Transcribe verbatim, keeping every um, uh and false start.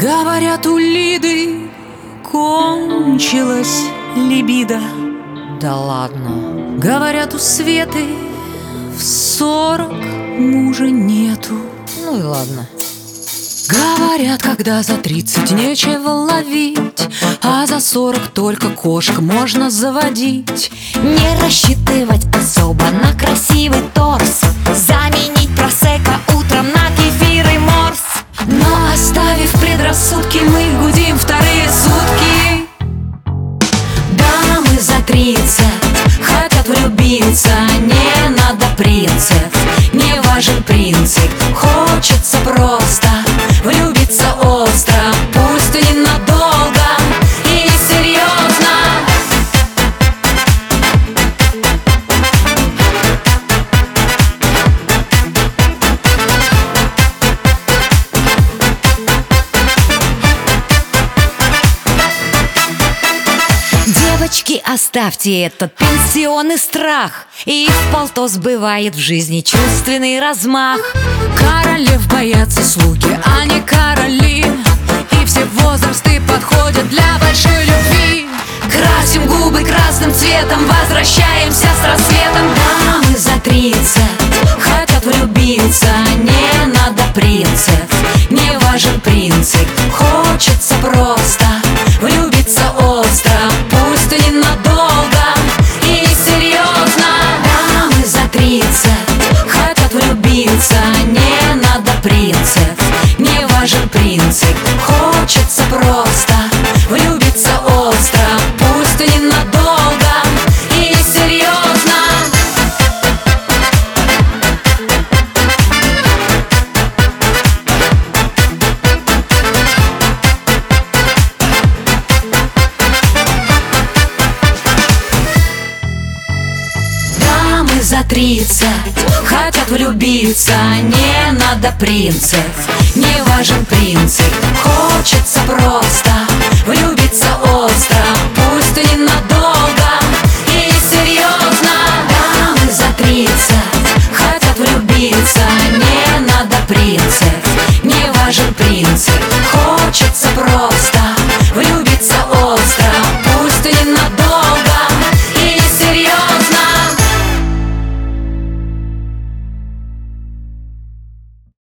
Говорят, у Лиды кончилась либидо. Да ладно. Говорят, у Светы в сорок мужа нету. Ну и ладно. Говорят, когда за тридцать нечего ловить, а за сорок только кошек можно заводить. Не рассчитывать особо на красивый торс, заменить просекко утром на кефир и морс. Но оставив предрассудки, мы гудим вторые сутки. Дамы за тридцать хотят влюбиться, не надо принцев, не важен принцип. Хочется просто влюбиться остро, пусть и ненадолго, и серьезно. Девочки, оставьте этот пенсионный страх, и вполто сбывает в жизни чувственный размах. Королев боятся слуги, а не короли, и все возрасты подходят для большой любви. Красим губы красным цветом, возвращаемся с рассветом. Дамы за тридцать хотят влюбиться, не надо принцев, не важен принцип. Хочется просто влюбиться остро, пусть и ненадолго, и серьезно. Дамы за тридцать хотят влюбиться, не надо принцев, не важен принцип. Хочется просто влюбиться остро, пусть и ненадолго, и серьезно. Дамы за тридцать хотят влюбиться, не надо принцев, не важен принцип. Хочется просто влюбиться остро, пусть и ненадолго.